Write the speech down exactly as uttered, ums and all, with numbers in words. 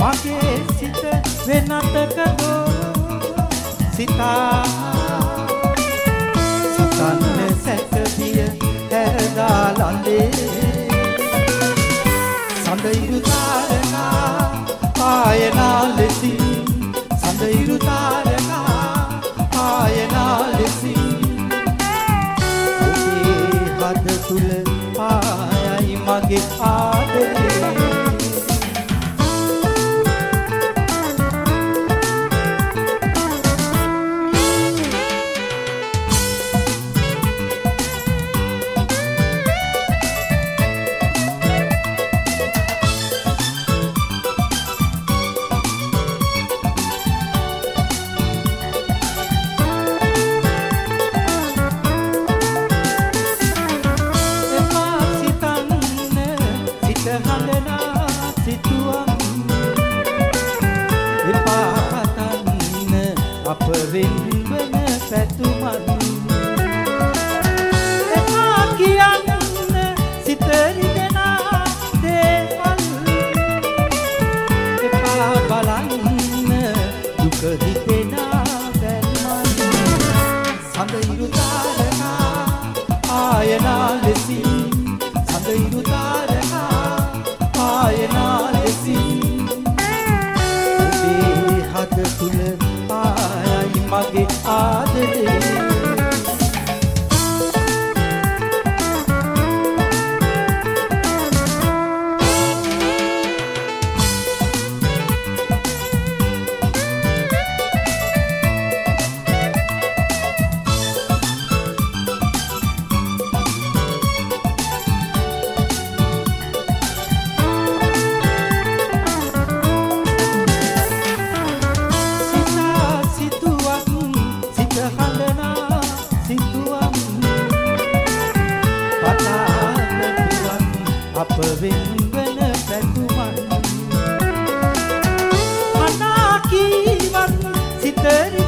මගේ සිත වෙනතකදෝ සිතා සතන්න සැකදිය හැරදා ලඳේ සඳයිරු තාරකා පායනා ලෙසින් සඳයිරු තාරකා පායනා ලෙසින් ඔබේ හද තුල පායයි මගේ ආදරේ අප වෙන්වන පැතුමන් එපා කියන්න සිත රිදෙනා දේවල් එපා බලන්න දුක හිතෙනා බැල්මන් සඳයිරු තාරකා ආයනා ලෙසින් සඳයිරු තාරකා ආයනා ලෙසින් ඔබේ හද තුල මගේ ආදරේ අප වෙන්වන පැතුමන් අනා කීවත් සිත